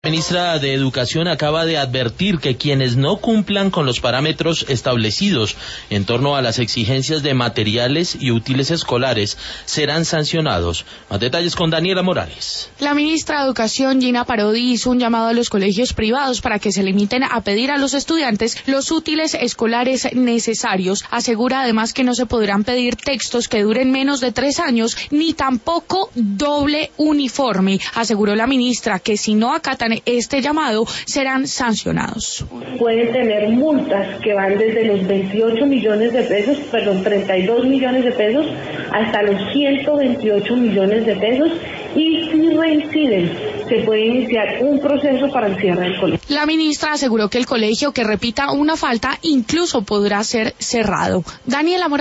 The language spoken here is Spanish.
La ministra de Educación acaba de advertir que quienes no cumplan con los parámetros establecidos en torno a las exigencias de materiales y útiles escolares serán sancionados. Más detalles con Daniela Morales. La ministra de Educación, Gina Parodi, hizo un llamado a los colegios privados para que se limiten a pedir a los estudiantes los útiles escolares necesarios. Asegura además que no se podrán pedir textos que duren menos de 3 años, ni tampoco doble uniforme. Aseguró la ministra que si no acatan este llamado serán sancionados. Pueden tener multas que van desde los 32 millones de pesos, hasta los 128 millones de pesos, y si reinciden, se puede iniciar un proceso para el cierre del colegio. La ministra aseguró que el colegio que repita una falta incluso podrá ser cerrado. Daniela Morales.